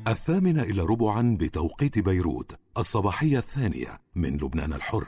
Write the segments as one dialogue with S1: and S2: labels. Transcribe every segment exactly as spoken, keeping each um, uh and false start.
S1: الثامنة إلى ربعا بتوقيت بيروت، الصباحية الثانية من لبنان الحر.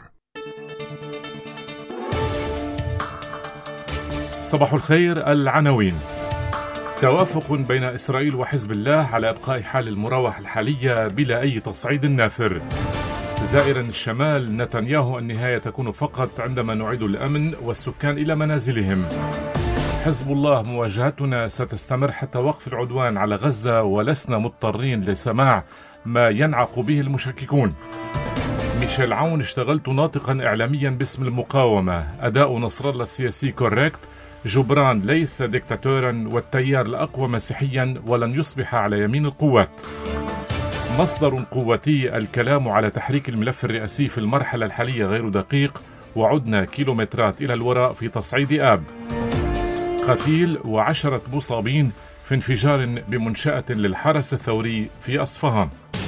S2: صباح الخير. العناوين: توافق بين إسرائيل وحزب الله على إبقاء حال المراوحة الحالية بلا أي تصعيد نافر. زائرا الشمال: نتنياهو النهاية تكون فقط عندما نعيد الأمن والسكان إلى منازلهم. حزب الله: مواجهتنا ستستمر حتى وقف العدوان على غزة ولسنا مضطرين لسماع ما ينعق به المشككون. ميشيل عون: اشتغلت ناطقا إعلاميا باسم المقاومة. أداء نصر الله السياسي كوريكت. جبران ليس ديكتاتورا والتيار الأقوى مسيحيا ولن يصبح على يمين القوات. مصدر قوتي: الكلام على تحريك الملف الرئاسي في المرحلة الحالية غير دقيق، وعدنا كيلومترات إلى الوراء في تصعيد آب. قتيل وعشرة مصابين في انفجار بمنشأة للحرس الثوري في أصفهان.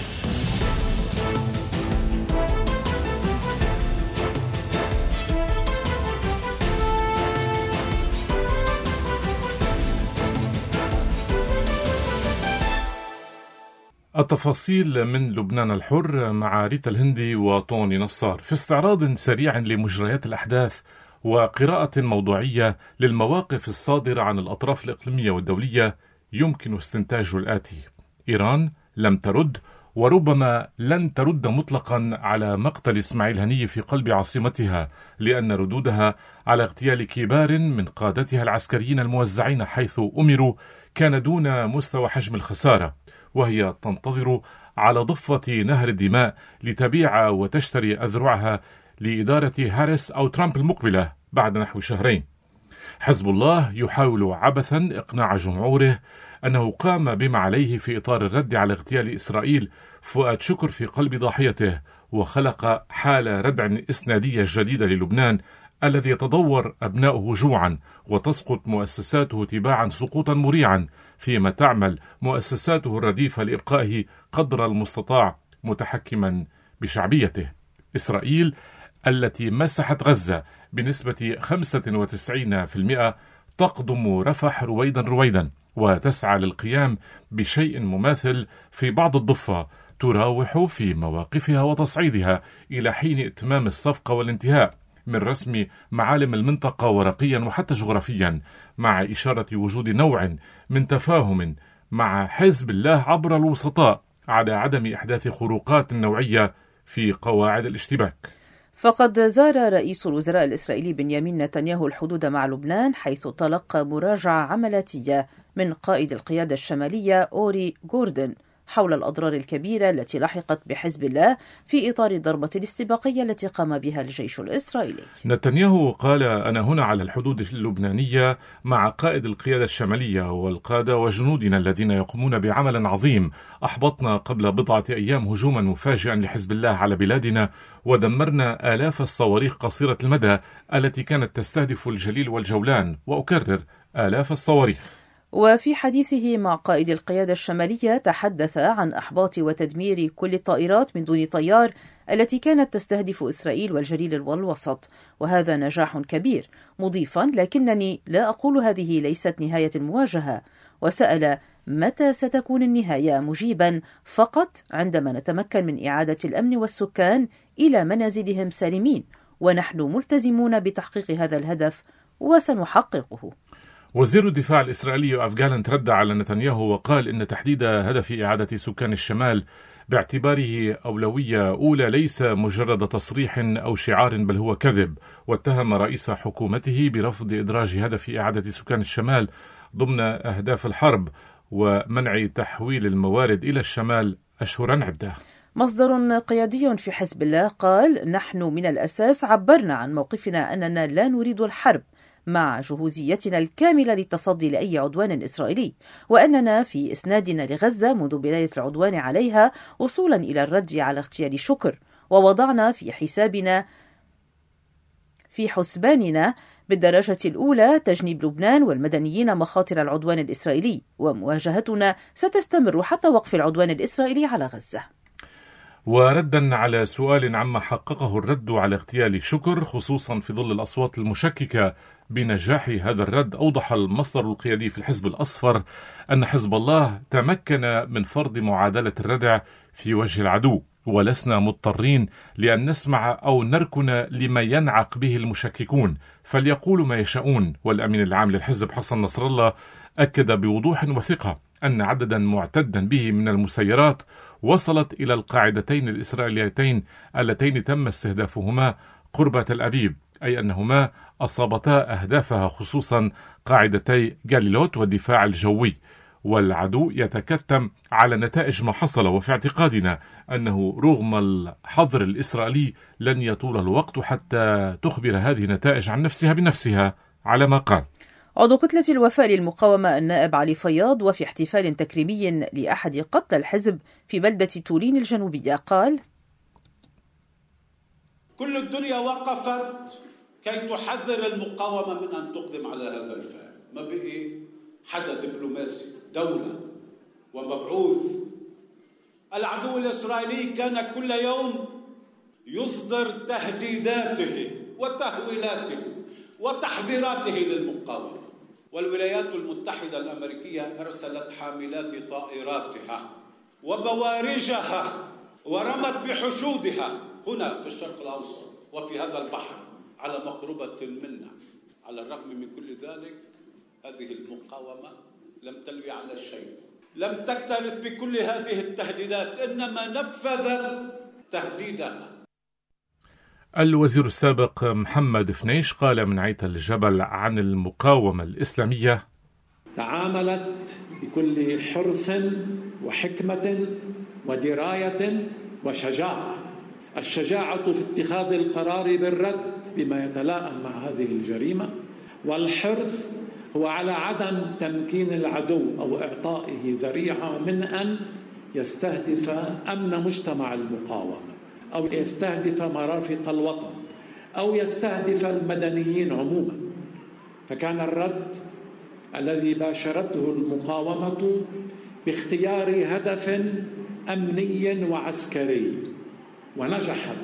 S2: التفاصيل من لبنان الحر مع ريتا الهندي وطوني نصار، في استعراض سريع لمجريات الأحداث وقراءة موضوعية للمواقف الصادرة عن الأطراف الإقليمية والدولية. يمكن استنتاج الآتي: إيران لم ترد وربما لن ترد مطلقا على مقتل إسماعيل هنية في قلب عاصمتها، لأن ردودها على اغتيال كبار من قادتها العسكريين الموزعين حيث أمروا كان دون مستوى حجم الخسارة، وهي تنتظر على ضفة نهر الدماء لتبيع وتشتري أذرعها لإدارة هاريس أو ترامب المقبلة بعد نحو شهرين. حزب الله يحاول عبثا إقناع جمهوره أنه قام بما عليه في إطار الرد على اغتيال إسرائيل فؤاد شكر في قلب ضاحيته، وخلق حالة ردع إسنادية جديدة للبنان الذي يتضور أبناؤه جوعا وتسقط مؤسساته تباعا سقوطا مريعا، فيما تعمل مؤسساته الرديفة لإبقائه قدر المستطاع متحكما بشعبيته. إسرائيل التي مسحت غزة بنسبة خمسة وتسعين بالمئة تقدم رفح رويدا رويدا، وتسعى للقيام بشيء مماثل في بعض الضفة، تراوح في مواقفها وتصعيدها إلى حين إتمام الصفقة والانتهاء من رسم معالم المنطقة ورقيا وحتى جغرافيا، مع إشارة وجود نوع من تفاهم مع حزب الله عبر الوسطاء على عدم إحداث خروقات نوعية في قواعد الاشتباك.
S3: فقد زار رئيس الوزراء الإسرائيلي بنيامين نتنياهو الحدود مع لبنان، حيث تلقى مراجعة عملياتية من قائد القيادة الشمالية أوري غوردن حول الأضرار الكبيرة التي لحقت بحزب الله في إطار الضربة الاستباقية التي قام بها الجيش الإسرائيلي.
S2: نتنياهو قال: أنا هنا على الحدود اللبنانية مع قائد القيادة الشمالية والقادة وجنودنا الذين يقومون بعمل عظيم. أحبطنا قبل بضعة أيام هجوما مفاجئا لحزب الله على بلادنا، ودمرنا آلاف الصواريخ قصيرة المدى التي كانت تستهدف الجليل والجولان، وأكرر آلاف الصواريخ.
S3: وفي حديثه مع قائد القيادة الشمالية تحدث عن إحباط وتدمير كل الطائرات من دون طيار التي كانت تستهدف إسرائيل والجليل والوسط، وهذا نجاح كبير، مضيفا: لكنني لا أقول هذه ليست نهاية المواجهة، وسأل: متى ستكون النهاية؟ مجيبا: فقط عندما نتمكن من إعادة الأمن والسكان إلى منازلهم سالمين، ونحن ملتزمون بتحقيق هذا الهدف وسنحققه.
S2: وزير الدفاع الإسرائيلي يوآف جالنت رد على نتنياهو وقال إن تحديد هدف إعادة سكان الشمال باعتباره أولوية أولى ليس مجرد تصريح أو شعار، بل هو كذب، واتهم رئيس حكومته برفض إدراج هدف إعادة سكان الشمال ضمن أهداف الحرب ومنع تحويل الموارد إلى الشمال أشهرا عدة.
S3: مصدر قيادي في حزب الله قال: نحن من الأساس عبرنا عن موقفنا أننا لا نريد الحرب، مع جهوزيتنا الكاملة للتصدي لأي عدوان إسرائيلي، وأننا في إسنادنا لغزة منذ بداية العدوان عليها وصولا إلى الرد على اغتيال شكر، ووضعنا في حسابنا في حسباننا بالدرجة الأولى تجنيب لبنان والمدنيين مخاطر العدوان الإسرائيلي، ومواجهتنا ستستمر حتى وقف العدوان الإسرائيلي على غزة.
S2: وردا على سؤال عما حققه الرد على اغتيال شكر خصوصا في ظل الأصوات المشككة بنجاح هذا الرد، أوضح المصدر القيادي في الحزب الأصفر أن حزب الله تمكن من فرض معادلة الردع في وجه العدو، ولسنا مضطرين لأن نسمع أو نركن لما ينعق به المشككون، فليقولوا ما يشاءون. والأمين العام للحزب حسن نصر الله أكد بوضوح وثقة أن عددا معتدا به من المسيرات وصلت إلى القاعدتين الإسرائيليتين اللتين تم استهدافهما قرب تل أبيب، أي أنهما أصابتا أهدافها خصوصا قاعدتي جاليلوت والدفاع الجوي، والعدو يتكتم على نتائج ما حصل. وفي اعتقادنا أنه رغم الحظر الإسرائيلي لن يطول الوقت حتى تخبر هذه النتائج عن نفسها بنفسها، على ما قال
S3: عضو كتلة الوفاء للمقاومة النائب علي فياض. وفي احتفال تكريمي لأحد قتلى الحزب في بلدة تولين الجنوبية قال:
S4: كل الدنيا وقفت كي تحذر المقاومة من أن تقدم على هذا الفعل. ما بقي حدا دبلوماسي دولة ومبعوث. العدو الإسرائيلي كان كل يوم يصدر تهديداته وتهويلاته وتحذيراته للمقاومة، والولايات المتحدة الأمريكية أرسلت حاملات طائراتها وبوارجها ورمت بحشودها هنا في الشرق الأوسط وفي هذا البحر على مقربة منا. على الرغم من كل ذلك هذه المقاومة لم تلوي على شيء، لم تكترث بكل هذه التهديدات، إنما نفذت تهديدها.
S2: الوزير السابق محمد فنيش قال من عيت الجبل عن المقاومة الإسلامية:
S5: تعاملت بكل حرص وحكمة ودراية وشجاعة. الشجاعة في اتخاذ القرار بالرد بما يتلائم مع هذه الجريمة، والحرص هو على عدم تمكين العدو أو إعطائه ذريعة من أن يستهدف أمن مجتمع المقاومة أو يستهدف مرافق الوطن أو يستهدف المدنيين عموما. فكان الرد الذي باشرته المقاومة باختيار هدف أمني وعسكري ونجحت.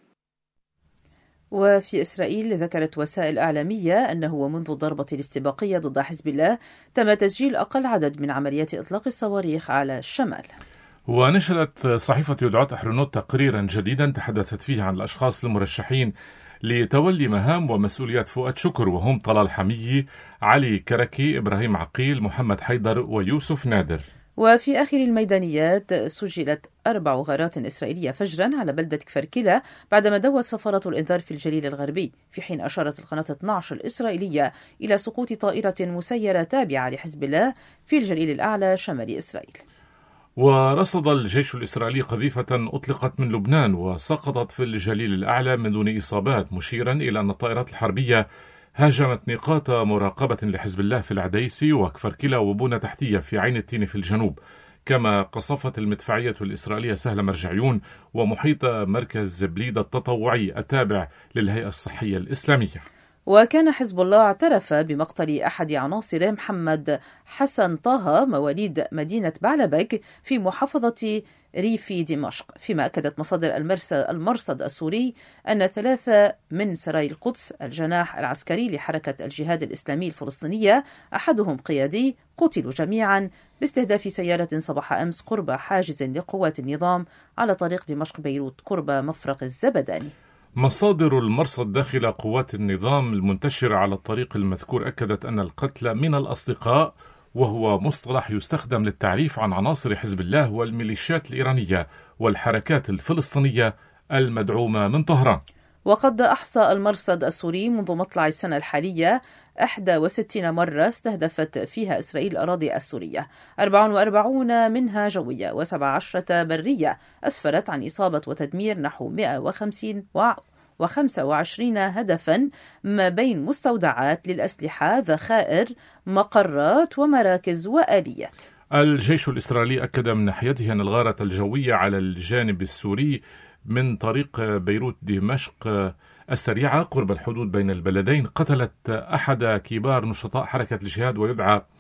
S3: وفي إسرائيل ذكرت وسائل إعلامية أنه ومنذ الضربة الاستباقية ضد حزب الله تم تسجيل أقل عدد من عمليات إطلاق الصواريخ على الشمال.
S2: ونشرت صحيفة يدعوت أحرنوت تقريرا جديدا تحدثت فيه عن الأشخاص المرشحين لتولي مهام ومسؤوليات فؤاد شكر، وهم طلال حمية، علي كركي، إبراهيم عقيل، محمد حيدر، ويوسف نادر.
S3: وفي آخر الميدانيات سجلت أربع غارات إسرائيلية فجرا على بلدة كفر كلا بعدما دوت سفارة الإنذار في الجليل الغربي، في حين أشارت القناة اثني عشر الإسرائيلية إلى سقوط طائرة مسيرة تابعة لحزب الله في الجليل الأعلى شمال إسرائيل.
S2: ورصد الجيش الإسرائيلي قذيفة أطلقت من لبنان وسقطت في الجليل الأعلى من دون إصابات، مشيرا إلى أن الطائرات الحربية هاجمت نقاط مراقبة لحزب الله في العديسي وكفر كلا وبونة تحتية في عين التين في الجنوب، كما قصفت المدفعية الإسرائيلية سهل مرجعيون ومحيط مركز بليدة التطوعي التابع للهيئة الصحية الإسلامية.
S3: وكان حزب الله اعترف بمقتل أحد عناصره محمد حسن طه مواليد مدينة بعلبك في محافظة ريف دمشق، فيما أكدت مصادر المرصد السوري أن ثلاثة من سراي القدس الجناح العسكري لحركة الجهاد الإسلامي الفلسطينية أحدهم قيادي قتلوا جميعا باستهداف سيارة صباح أمس قرب حاجز لقوات النظام على طريق دمشق بيروت قرب مفرق الزبداني.
S2: مصادر المرصد داخل قوات النظام المنتشرة على الطريق المذكور أكدت أن القتلى من الأصدقاء، وهو مصطلح يستخدم للتعريف عن عناصر حزب الله والميليشيات الإيرانية والحركات الفلسطينية المدعومة من طهران.
S3: وقد أحصى المرصد السوري منذ مطلع السنة الحالية إحدى وستين مرة استهدفت فيها إسرائيل الأراضي السورية، أربعة وأربعين منها جوية وسبع عشرة برية، أسفرت عن إصابة وتدمير نحو مئة وخمسة وعشرين هدفا ما بين مستودعات للأسلحة، ذخائر، مقرات ومراكز وآليات.
S2: الجيش الإسرائيلي أكد من ناحيته أن الغارة الجوية على الجانب السوري من طريق بيروت دمشق السريعة قرب الحدود بين البلدين قتلت أحد كبار نشطاء حركة الجهاد ويدعى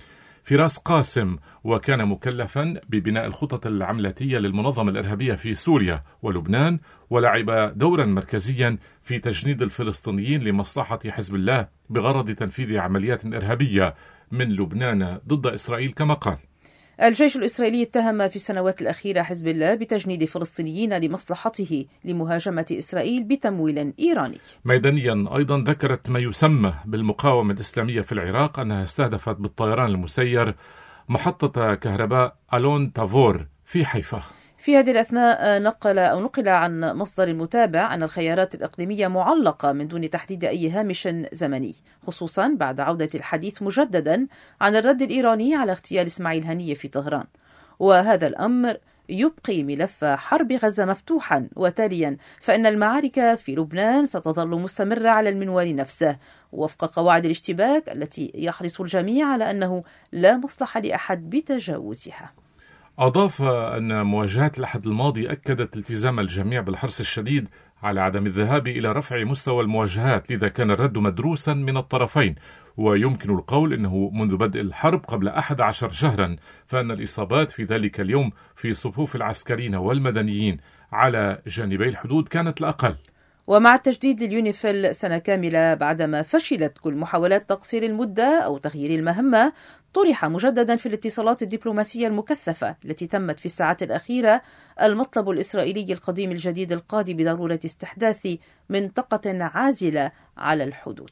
S2: فراس قاسم، وكان مكلفا ببناء الخطط العملاتية للمنظمة الإرهابية في سوريا ولبنان، ولعب دورا مركزيا في تجنيد الفلسطينيين لمصلحة حزب الله بغرض تنفيذ عمليات إرهابية من لبنان ضد إسرائيل كما قال.
S3: الجيش الإسرائيلي اتهم في السنوات الأخيرة حزب الله بتجنيد فلسطينيين لمصلحته لمهاجمة إسرائيل بتمويل إيراني.
S2: ميدانيا أيضا ذكرت ما يسمى بالمقاومة الإسلامية في العراق أنها استهدفت بالطيران المسير محطة كهرباء ألون تافور في حيفا.
S3: في هذه الأثناء نقل أو نقل عن مصدر متابع أن الخيارات الإقليمية معلقة من دون تحديد أي هامش زمني، خصوصا بعد عودة الحديث مجددا عن الرد الإيراني على اغتيال إسماعيل هنية في طهران، وهذا الأمر يبقي ملف حرب غزة مفتوحا، وتاليا فإن المعارك في لبنان ستظل مستمرة على المنوال نفسه وفق قواعد الاشتباك التي يحرص الجميع على أنه لا مصلحة لأحد بتجاوزها.
S2: أضاف أن مواجهات الأحد الماضي أكدت التزام الجميع بالحرص الشديد على عدم الذهاب إلى رفع مستوى المواجهات، لذا كان الرد مدروسا من الطرفين، ويمكن القول أنه منذ بدء الحرب قبل أحد عشر شهرا فأن الإصابات في ذلك اليوم في صفوف العسكريين والمدنيين على جانبي الحدود كانت الأقل.
S3: ومع التجديد لليونيفيل سنة كاملة بعدما فشلت كل محاولات تقصير المدة أو تغيير المهمة، طرح مجددا في الاتصالات الدبلوماسية المكثفة التي تمت في الساعات الأخيرة المطلب الإسرائيلي القديم الجديد القاضي بضرورة استحداث منطقة عازلة على الحدود.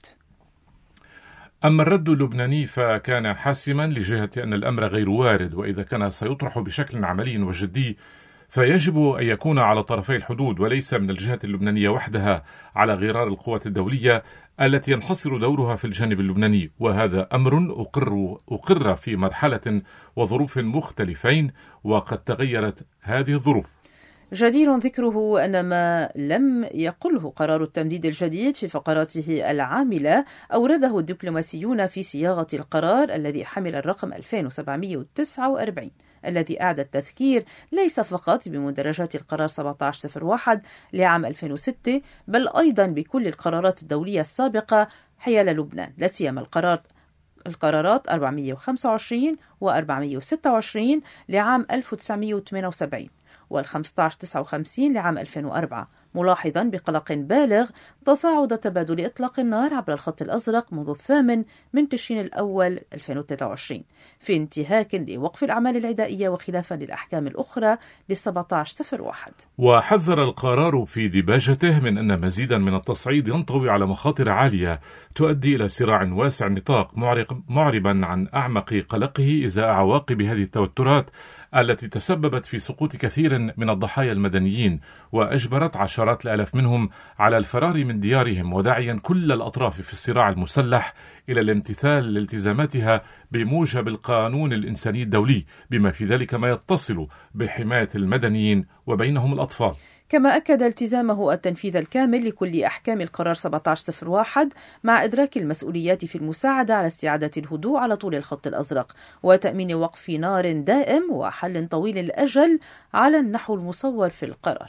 S2: أما الرد اللبناني فكان حاسما لجهة أن الأمر غير وارد، وإذا كان سيطرح بشكل عملي وجدي فيجب أن يكون على طرفي الحدود وليس من الجهة اللبنانية وحدها، على غرار القوات الدولية التي ينحصر دورها في الجانب اللبناني، وهذا أمر أقر, أقر في مرحلة وظروف مختلفين، وقد تغيرت هذه الظروف.
S3: جدير ذكره أن ما لم يقله قرار التمديد الجديد في فقراته العاملة أورده الدبلوماسيون في صياغة القرار الذي حمل الرقم ألفين وسبعمئة وتسعة وأربعين، الذي أعاد التذكير ليس فقط بمندرجات القرار سبعة عشر صفر واحد لعام ألفين وستة، بل أيضا بكل القرارات الدولية السابقة حيال لبنان، لا سيما القرار القرارات أربعمئة وخمسة وعشرين و أربعمئة وستة وعشرين لعام ألف وتسعمئة وثمانية وسبعين والخمسة عشر تسعة وخمسين لعام ألفين وأربعة، ملاحظا بقلق بالغ تصاعد تبادل إطلاق النار عبر الخط الأزرق منذ الثامن من تشرين الأول ألفين وثلاثة وعشرين في انتهاك لوقف الأعمال العدائية وخلافا للأحكام الأخرى للسبعة عشر صفر واحد.
S2: وحذر القرار في ديباجته من أن مزيدا من التصعيد ينطوي على مخاطر عالية تؤدي إلى صراع واسع النطاق، معربا عن أعمق قلقه إزاء عواقب هذه التوترات التي تسببت في سقوط كثير من الضحايا المدنيين وأجبرت عشرات الآلاف منهم على الفرار من ديارهم، وداعيا كل الأطراف في الصراع المسلح إلى الامتثال لالتزاماتها بموجب القانون الإنساني الدولي، بما في ذلك ما يتصل بحماية المدنيين وبينهم الأطفال.
S3: كما أكد التزامه التنفيذ الكامل لكل أحكام القرار سبعة عشر صفر واحد مع إدراك المسؤوليات في المساعدة على استعادة الهدوء على طول الخط الأزرق وتأمين وقف نار دائم وحل طويل الأجل على النحو المصور في القرار.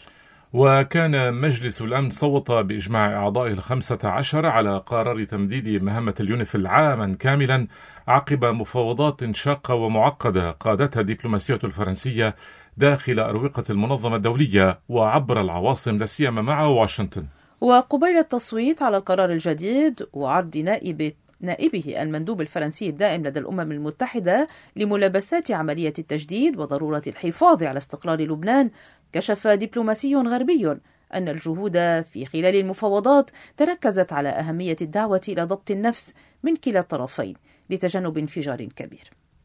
S2: وكان مجلس الأمن صوت بإجماع أعضائه الخمسة عشر على قرار تمديد مهمة اليونيفيل عاما كاملا عقب مفاوضات شاقة ومعقدة قادتها الدبلوماسية الفرنسية داخل أروقة المنظمة الدولية وعبر العواصم لا سيما مع واشنطن.
S3: وقبيل التصويت على القرار الجديد وعرض نائب نائبه المندوب الفرنسي الدائم لدى الأمم المتحدة لملابسات عملية التجديد وضرورة الحفاظ على استقرار لبنان، كشف دبلوماسي غربي أن الجهود في خلال المفاوضات تركزت على أهمية الدعوة إلى ضبط النفس من كلا الطرفين لتجنب انفجار كبير.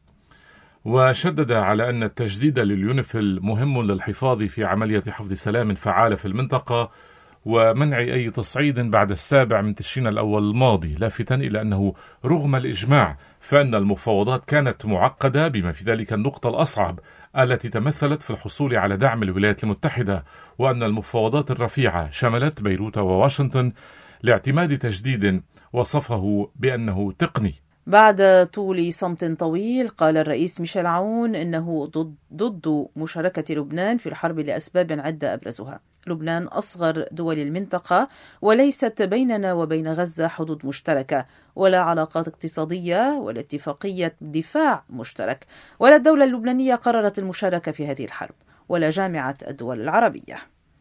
S2: وشدد على أن التجديد لليونيفيل مهم للحفاظ في عملية حفظ سلام فعالة في المنطقة ومنع أي تصعيد بعد السابع من تشرين الأول الماضي، لافتا إلى أنه رغم الإجماع فإن المفاوضات كانت معقدة، بما في ذلك النقطة الأصعب التي تمثلت في الحصول على دعم الولايات المتحدة، وأن المفاوضات الرفيعة شملت بيروت وواشنطن لاعتماد تجديد وصفه بأنه تقني.
S3: بعد طول صمت طويل قال الرئيس ميشيل عون إنه ضد, ضد مشاركة لبنان في الحرب لأسباب عدة أبرزها لبنان أصغر دول المنطقة، وليست بيننا وبين غزة حدود مشتركة ولا علاقات اقتصادية ولا اتفاقية دفاع مشترك، ولا الدولة اللبنانية قررت المشاركة في هذه الحرب، ولا جامعة الدول العربية.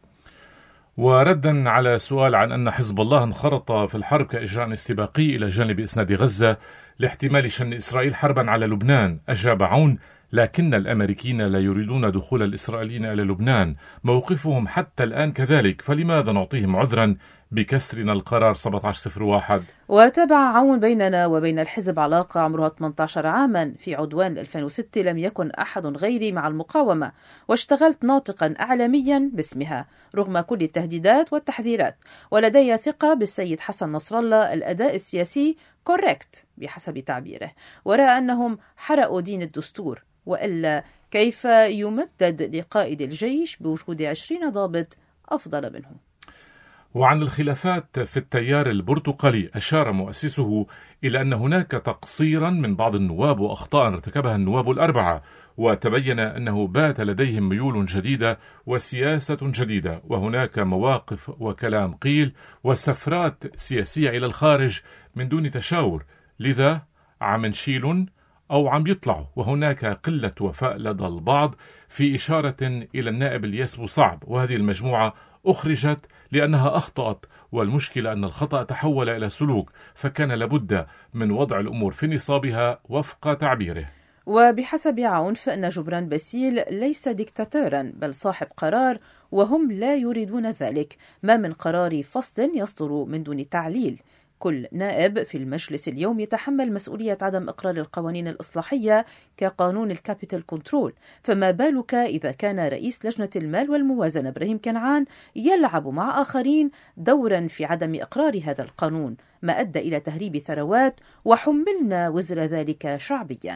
S2: وردا على سؤال عن أن حزب الله انخرط في الحرب كإجراء استباقي إلى جانب إسناد غزة لاحتمال شن إسرائيل حربا على لبنان، أجاب عون: لكن الأمريكيين لا يريدون دخول الإسرائيليين إلى لبنان، موقفهم حتى الآن كذلك، فلماذا نعطيهم عذرا بكسرنا القرار سبعة عشر صفر واحد؟
S3: وتابع عون: بيننا وبين الحزب علاقة عمرها ثمانية عشر عاما، في عدوان ألفين وستة لم يكن أحد غيري مع المقاومة، واشتغلت ناطقا إعلاميا باسمها رغم كل التهديدات والتحذيرات، ولدي ثقة بالسيد حسن نصر الله الأداء السياسي كوريكت بحسب تعبيره، ورأى أنهم حرقوا دين الدستور، وإلا كيف يمدد لقائد الجيش بوجود عشرين ضابط أفضل منه.
S2: وعن الخلافات في التيار البرتقالي، أشار مؤسسه إلى أن هناك تقصيرا من بعض النواب وأخطاء ارتكبها النواب الأربعة، وتبين أنه بات لديهم ميول جديدة وسياسة جديدة، وهناك مواقف وكلام قيل وسفرات سياسية إلى الخارج من دون تشاور، لذا عم نشيل أو عم يطلعوا، وهناك قلة وفاء لدى البعض، في إشارة إلى النائب اليسبو صعب، وهذه المجموعة أخرجت لأنها أخطأت، والمشكلة أن الخطأ تحول إلى سلوك، فكان لابد من وضع الأمور في نصابها وفق تعبيره.
S3: وبحسب عون فإن جبران باسيل ليس ديكتاتورا بل صاحب قرار، وهم لا يريدون ذلك، ما من قرار فصل يصدر من دون تعليل. كل نائب في المجلس اليوم يتحمل مسؤولية عدم إقرار القوانين الإصلاحية كقانون الكابيتال كنترول، فما بالك إذا كان رئيس لجنة المال والموازنة إبراهيم كنعان يلعب مع آخرين دورا في عدم إقرار هذا القانون، ما أدى إلى تهريب ثروات وحملنا وزر ذلك شعبيا.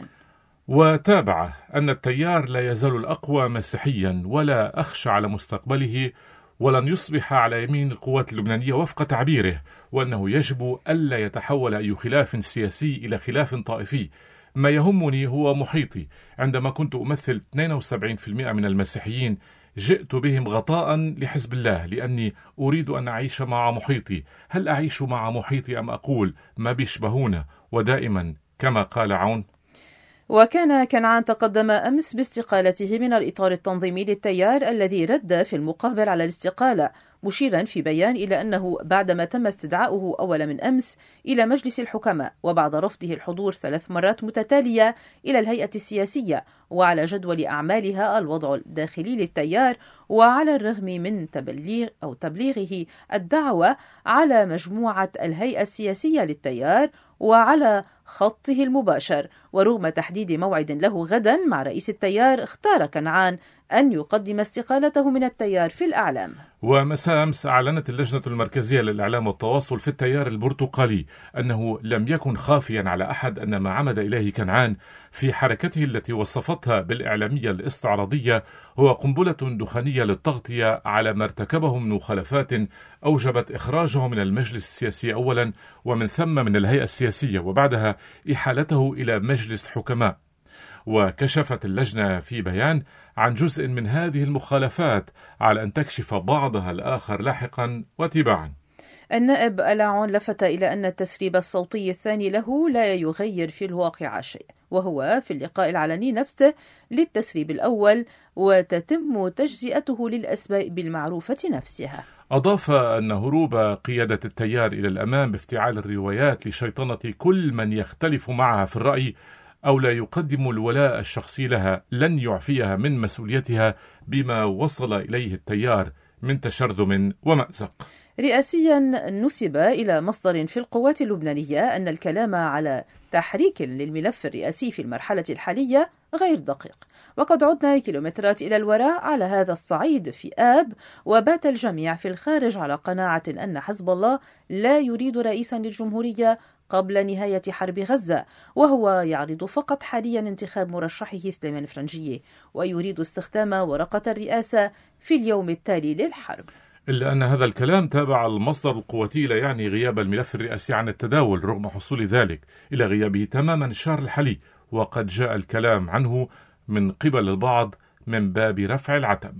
S2: وتابع أن التيار لا يزال الأقوى مسيحيا، ولا أخشى على مستقبله، ولن يصبح على يمين القوات اللبنانية وفق تعبيره، وأنه يجب ألا يتحول أي خلاف سياسي إلى خلاف طائفي. ما يهمني هو محيطي. عندما كنت أمثل اثنين وسبعين بالمئة من المسيحيين جئت بهم غطاء لحزب الله، لأني أريد أن أعيش مع محيطي. هل أعيش مع محيطي أم أقول ما بيشبهونا؟ ودائما كما قال عون.
S3: وكان كنعان تقدم أمس باستقالته من الإطار التنظيمي للتيار الذي رد في المقابل على الاستقالة، مشيرا في بيان إلى أنه بعدما تم استدعاؤه أول من أمس إلى مجلس الحكماء، وبعد رفضه الحضور ثلاث مرات متتالية إلى الهيئة السياسية وعلى جدول أعمالها الوضع الداخلي للتيار، وعلى الرغم من تبليغ أو تبليغه الدعوة على مجموعة الهيئة السياسية للتيار وعلى خطه المباشر، ورغم تحديد موعد له غدا مع رئيس التيار، اختار كنعان أن يقدم استقالته من التيار في الأعلام.
S2: ومساء أمس أعلنت اللجنة المركزية للإعلام والتواصل في التيار البرتقالي أنه لم يكن خافيا على أحد أن ما عمد إليه كنعان في حركته التي وصفتها بالإعلامية الاستعراضية هو قنبلة دخانية للتغطية على ما ارتكبه من مخالفات أوجبت إخراجه من المجلس السياسي أولا، ومن ثم من الهيئة السياسية، وبعدها إحالته إلى مجلس حكماء. وكشفت اللجنة في بيان عن جزء من هذه المخالفات على أن تكشف بعضها الآخر لاحقا وتباعا.
S3: النائب العون لفت إلى أن التسريب الصوتي الثاني له لا يغير في الواقع شيء، وهو في اللقاء العلني نفسه للتسريب الأول، وتتم تجزئته للأسباب المعروفة نفسها.
S2: أضاف أن هروب قيادة التيار إلى الأمام بافتعال الروايات لشيطنة كل من يختلف معها في الرأي أو لا يقدم الولاء الشخصي لها لن يعفيها من مسؤوليتها بما وصل إليه التيار من تشرذم ومأزق.
S3: رئاسيا نسب إلى مصدر في القوات اللبنانية أن الكلام على تحريك للملف الرئاسي في المرحلة الحالية غير دقيق، وقد عدنا كيلومترات إلى الوراء على هذا الصعيد في آب، وبات الجميع في الخارج على قناعة أن حزب الله لا يريد رئيسا للجمهورية قبل نهاية حرب غزة، وهو يعرض فقط حاليا انتخاب مرشحه سليمان الفرنجية، ويريد استخدام ورقة الرئاسة في اليوم التالي للحرب.
S2: إلا أن هذا الكلام تابع المصدر القواتي لا يعني غياب الملف الرئاسي عن التداول، رغم حصول ذلك إلى غيابه تماما الشهر الحالي، وقد جاء الكلام عنه من قبل البعض من باب رفع العتب.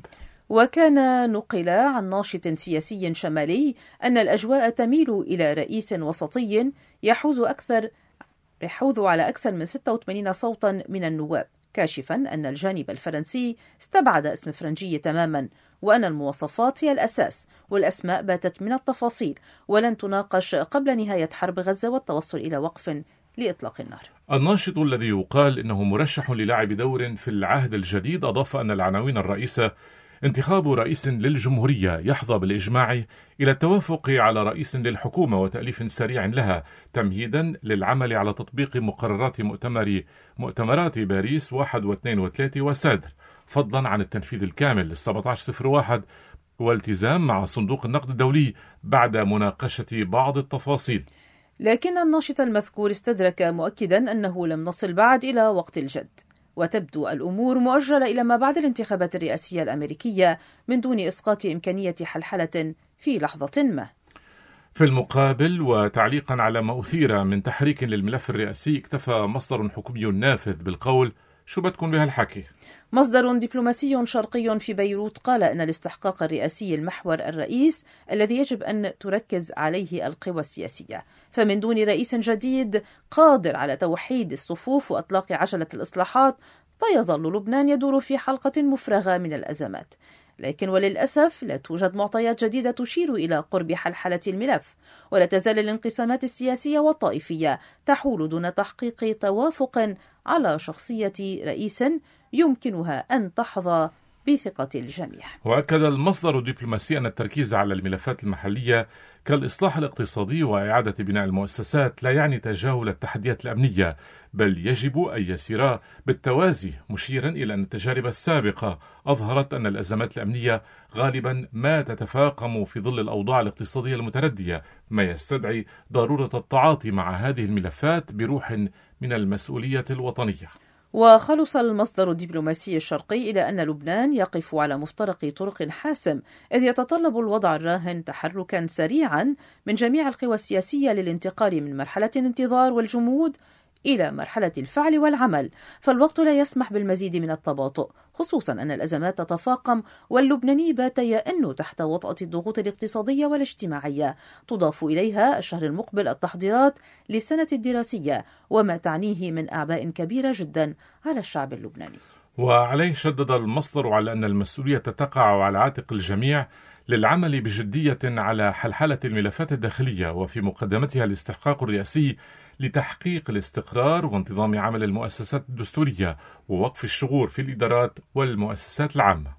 S3: وكان نقل عن ناشط سياسي شمالي أن الأجواء تميل إلى رئيس وسطي يحوز أكثر يحوز على أكثر من ستة وثمانين صوتا من النواب، كاشفا أن الجانب الفرنسي استبعد اسم فرنجي تماما، وأن المواصفات هي الأساس والأسماء باتت من التفاصيل ولن تناقش قبل نهاية حرب غزة والتوصل إلى وقف لإطلاق النار.
S2: الناشط الذي يقال إنه مرشح للعب دور في العهد الجديد أضاف أن العناوين الرئيسة انتخاب رئيس للجمهورية يحظى بالإجماع إلى التوافق على رئيس للحكومة وتأليف سريع لها تمهيدا للعمل على تطبيق مقررات مؤتمر مؤتمرات باريس واحد واثنين وثلاثة وسادر، فضلا عن التنفيذ الكامل للسبعة عشر صفر واحد والتزام مع صندوق النقد الدولي بعد مناقشة بعض التفاصيل.
S3: لكن الناشط المذكور استدرك مؤكدا أنه لم نصل بعد إلى وقت الجد، وتبدو الأمور مؤجلة إلى ما بعد الانتخابات الرئاسية الأمريكية من دون إسقاط إمكانية حلحلة في لحظة ما.
S2: في المقابل، وتعليقا على ما أثير من تحريك للملف الرئاسي، اكتفى مصدر حكومي نافذ بالقول: شو بدكم بهالحكي؟
S3: مصدر دبلوماسي شرقي في بيروت قال أن الاستحقاق الرئاسي المحور الرئيس الذي يجب أن تركز عليه القوى السياسية، فمن دون رئيس جديد قادر على توحيد الصفوف وإطلاق عجلة الإصلاحات فيظل لبنان يدور في حلقة مفرغة من الأزمات. لكن وللأسف لا توجد معطيات جديدة تشير إلى قرب حلحلة الملف، ولا تزال الانقسامات السياسية والطائفية تحول دون تحقيق توافق على شخصية رئيس يمكنها أن تحظى بثقة الجميع.
S2: وأكد المصدر الدبلوماسي أن التركيز على الملفات المحلية كالإصلاح الاقتصادي وإعادة بناء المؤسسات لا يعني تجاهل التحديات الأمنية، بل يجب أن يسير بالتوازي، مشيرا إلى أن التجارب السابقة أظهرت أن الأزمات الأمنية غالبا ما تتفاقم في ظل الأوضاع الاقتصادية المتردية، ما يستدعي ضرورة التعاطي مع هذه الملفات بروح من المسؤولية الوطنية.
S3: وخلص المصدر الدبلوماسي الشرقي إلى أن لبنان يقف على مفترق طرق حاسم، إذ يتطلب الوضع الراهن تحركا سريعا من جميع القوى السياسية للانتقال من مرحلة الانتظار والجمود إلى مرحلة الفعل والعمل، فالوقت لا يسمح بالمزيد من التباطؤ، خصوصا أن الأزمات تتفاقم واللبناني بات يئن تحت وطأة الضغوط الاقتصادية والاجتماعية، تضاف إليها الشهر المقبل التحضيرات للسنة الدراسية وما تعنيه من أعباء كبيرة جدا على الشعب اللبناني.
S2: وعليه شدد المصدر على أن المسؤولية تقع على عاتق الجميع للعمل بجدية على حلحلة الملفات الداخلية، وفي مقدمتها الاستحقاق الرئاسي لتحقيق الاستقرار وانتظام عمل المؤسسات الدستورية ووقف الشغور في الإدارات والمؤسسات العامة.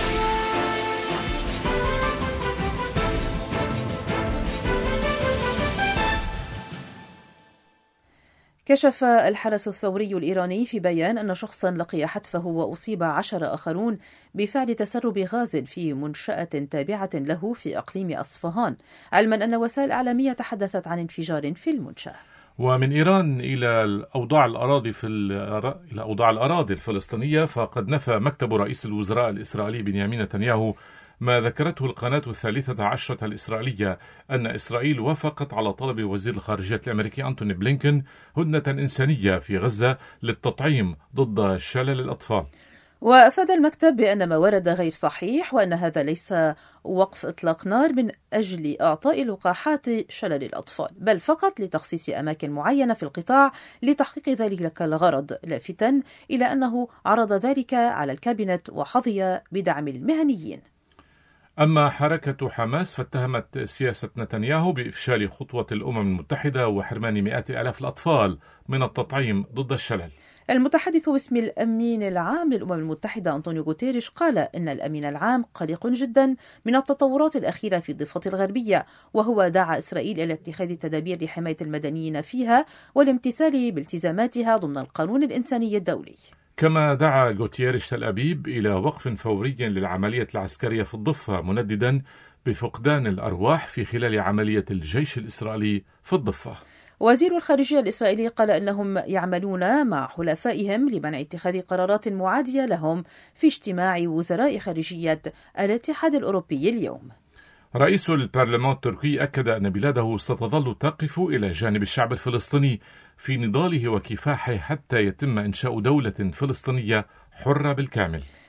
S3: كشف الحرس الثوري الإيراني في بيان أن شخصا لقي حتفه وأصيب عشر آخرون بفعل تسرب غاز في منشأة تابعة له في إقليم أصفهان، علما أن وسائل إعلامية تحدثت عن انفجار في المنشأة.
S2: ومن إيران إلى الأوضاع الأراضي في إلى أوضاع الأراضي الفلسطينية، فقد نفى مكتب رئيس الوزراء الإسرائيلي بنيامين نتنياهو ما ذكرته القناة الثالثة عشرة الإسرائيلية أن إسرائيل وافقت على طلب وزير الخارجية الأمريكي أنتوني بلينكن هدنة إنسانية في غزة للتطعيم ضد شلل الأطفال.
S3: وأفاد المكتب بأن ما ورد غير صحيح، وأن هذا ليس وقف إطلاق نار من أجل إعطاء لقاحات شلل الأطفال، بل فقط لتخصيص أماكن معينة في القطاع لتحقيق ذلك الغرض، لافتاً إلى أنه عرض ذلك على الكابينت وحظي بدعم المهنيين.
S2: أما حركة حماس فاتهمت سياسة نتنياهو بإفشال خطوة الأمم المتحدة وحرمان مئات آلاف الأطفال من التطعيم ضد الشلل.
S3: المتحدث باسم الأمين العام للأمم المتحدة أنطونيو غوتيريش قال إن الأمين العام قلق جدا من التطورات الأخيرة في الضفة الغربية، وهو دعا إسرائيل إلى اتخاذ تدابير لحماية المدنيين فيها والامتثال بالتزاماتها ضمن القانون الإنساني الدولي.
S2: كما دعا غوتيريش تل أبيب إلى وقف فوري للعملية العسكرية في الضفة، منددا بفقدان الأرواح في خلال عملية الجيش الإسرائيلي في الضفة.
S3: وزير الخارجية الإسرائيلي قال أنهم يعملون مع حلفائهم لمنع اتخاذ قرارات معادية لهم في اجتماع وزراء خارجية الاتحاد الأوروبي اليوم.
S2: رئيس البرلمان التركي أكد أن بلاده ستظل تقف إلى جانب الشعب الفلسطيني في نضاله وكفاحه حتى يتم إنشاء دولة فلسطينية حرة بالكامل.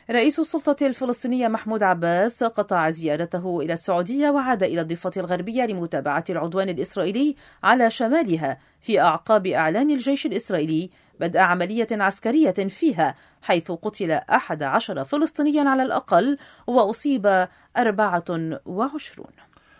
S3: رئيس السلطة الفلسطينية محمود عباس قطع زيارته إلى السعودية وعاد إلى الضفة الغربية لمتابعة العدوان الإسرائيلي على شمالها في أعقاب إعلان الجيش الإسرائيلي بدء عملية عسكرية فيها، حيث قتل أحد عشر فلسطينيا على الأقل وأصيب أربعة وعشرون.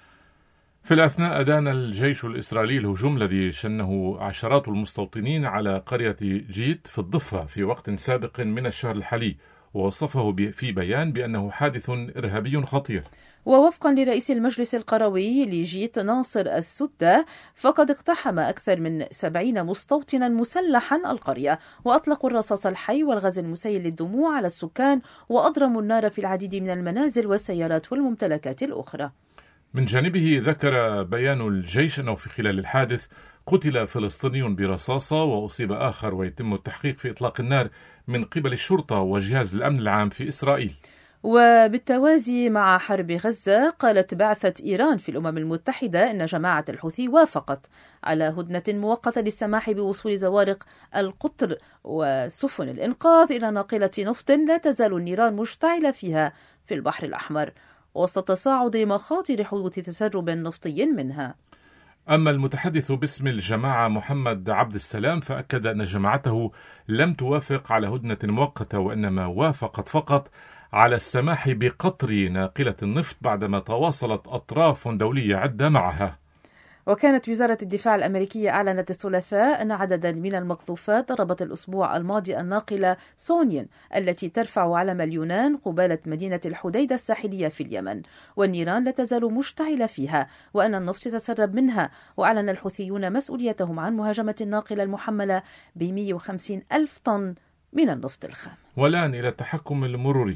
S2: في الأثناء أدان الجيش الإسرائيلي الهجوم الذي شنه عشرات المستوطنين على قرية جيت في الضفة في وقت سابق من الشهر الحالي، ووصفه في بيان بأنه حادث إرهابي خطير.
S3: ووفقا لرئيس المجلس القروي لجيت ناصر السدة، فقد اقتحم أكثر من سبعين مستوطنا مسلحا القرية، وأطلقوا الرصاص الحي والغاز المسيل للدموع على السكان، وأضرموا النار في العديد من المنازل والسيارات والممتلكات الأخرى.
S2: من جانبه ذكر بيان الجيش أنه في خلال الحادث قتل فلسطيني برصاصة وأصيب آخر، ويتم التحقيق في إطلاق النار من قبل الشرطة وجهاز الأمن العام في إسرائيل.
S3: وبالتوازي مع حرب غزة، قالت بعثة إيران في الأمم المتحدة أن جماعة الحوثي وافقت على هدنة مؤقتة للسماح بوصول زوارق القطر وسفن الإنقاذ إلى ناقلة نفط لا تزال النيران مشتعلة فيها في البحر الأحمر، وسط تصاعد مخاطر حدوث تسرب نفطي منها.
S2: أما المتحدث باسم الجماعة محمد عبد السلام فأكد أن جماعته لم توافق على هدنة مؤقتة، وإنما وافقت فقط على السماح بقطر ناقلة النفط بعدما تواصلت أطراف دولية عدة معها.
S3: وكانت وزارة الدفاع الأمريكية أعلنت الثلاثاء أن عددا من المقذوفات ضربت الأسبوع الماضي الناقلة سونيان التي ترفع علم اليونان قبالة مدينة الحديدة الساحلية في اليمن، والنيران لا تزال مشتعلة فيها، وأن النفط تسرب منها. وأعلن الحوثيون مسؤوليتهم عن مهاجمة الناقلة المحملة ب مئة وخمسين ألف طن من النفط الخام.
S2: والآن إلى التحكم المروري.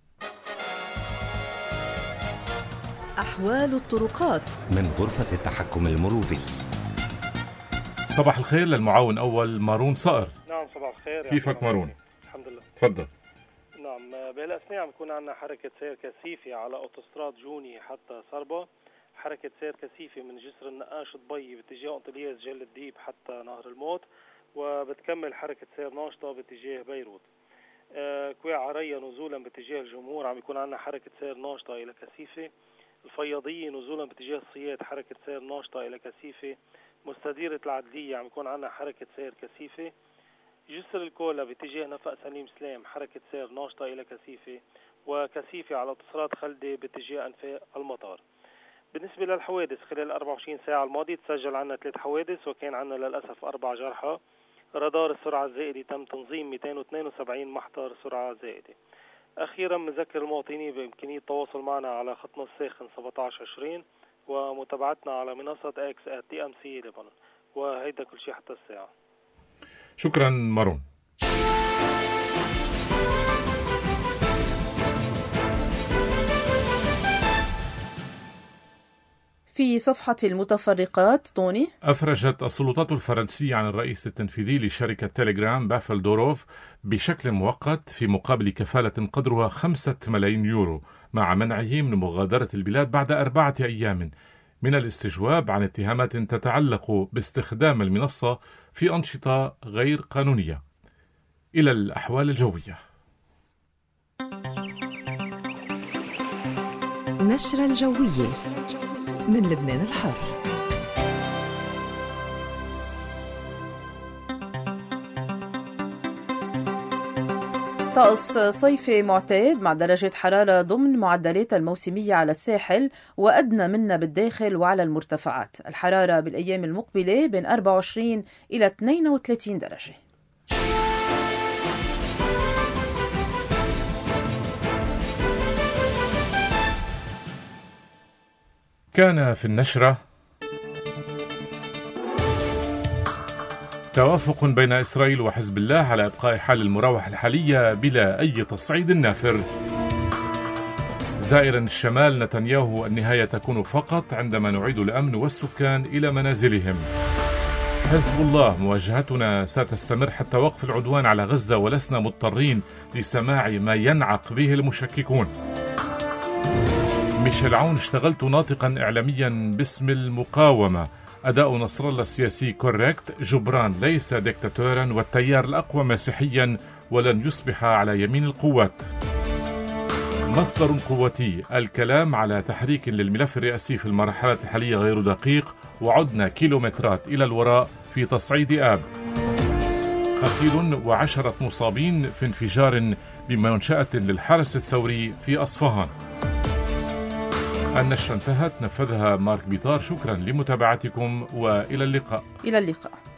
S3: أحوال الطرقات
S6: من غرفة التحكم المروري.
S2: صباح الخير للمعاون أول مارون صقر.
S7: نعم صباح الخير.
S2: كيفك مارون؟
S7: الحمد لله.
S2: تفضل.
S7: نعم بهالأثناء عم يكون عندنا حركة سير كثيفة على أوتوستراد جوني حتى صربا، حركة سير كثيفة من جسر النقاش الضي باتجاه أنطلياس جل الديب حتى نهر الموت، وبتكمل حركة سير ناشطة باتجاه بيروت. آه كويع عرية نزولا باتجاه الجمهور عم يكون عندنا حركة سير ناشطة إلى كثيفة. الفياضية نزولا باتجاه الصياد حركة سير ناشطة إلى كثيفة. مستديرة العدلية عم يكون عندنا حركة سير كثيفة. جسر الكولا باتجاه نفق سليم سلام حركة سير ناشطة إلى كثيفة، وكثيفة على اتصالات خلدة باتجاه أنفاق المطار. بالنسبة للحوادث خلال أربعة وعشرين ساعة الماضية تسجل عنا ثلاث حوادث، وكان عنا للأسف أربع جرحى. رادار السرعة الزائدة تم تنظيم مئتين واثنين وسبعين محضر سرعة زائدة. أخيرا بنذكر المواطنين بإمكانية التواصل معنا على خطنا الساخن سبعة عشر عشرين، ومتابعتنا على منصة اكس ات تي ام سي لبنان. وهيدا كل شيء حتى الساعة.
S2: شكرا مارون.
S3: في صفحة المتفرقات طوني،
S2: أفرجت السلطات الفرنسية عن الرئيس التنفيذي لشركة تيليجرام بافل دوروف بشكل مؤقت في مقابل كفالة قدرها خمسة ملايين يورو، مع منعه من مغادرة البلاد بعد أربعة أيام من الاستجواب عن اتهامات تتعلق باستخدام المنصة في أنشطة غير قانونية. إلى الأحوال الجوية.
S8: نشرة الجوية من لبنان الحر.
S3: طقس صيفي معتاد مع درجة حرارة ضمن معدلات الموسمية على الساحل وأدنى منا بالداخل وعلى المرتفعات. الحرارة بالأيام المقبلة بين أربعة وعشرين إلى اثنين وثلاثين درجة.
S2: كان في النشرة توافق بين إسرائيل وحزب الله على إبقاء حال المراوح الحالية بلا أي تصعيد نافر. زائرا الشمال نتنياهو النهاية تكون فقط عندما نعيد الأمن والسكان إلى منازلهم. حزب الله مواجهتنا ستستمر حتى وقف العدوان على غزة ولسنا مضطرين لسماع ما ينعق به المشككون. ميشيل عون اشتغلت ناطقا إعلاميا باسم المقاومة. أداء نصر الله السياسي كوريكت. جبران ليس ديكتاتورا والتيار الأقوى مسيحيا ولن يصبح على يمين القوات. مصدر قوتي، الكلام على تحريك للملف الرئاسي في المرحلة الحالية غير دقيق، وعدنا كيلومترات إلى الوراء في تصعيد آب. قتيل وعشرة مصابين في انفجار بمنشأة للحرس الثوري في أصفهان. النشرة انتهت، نفذها مارك بيطار. شكرا لمتابعتكم وإلى اللقاء.
S3: إلى اللقاء.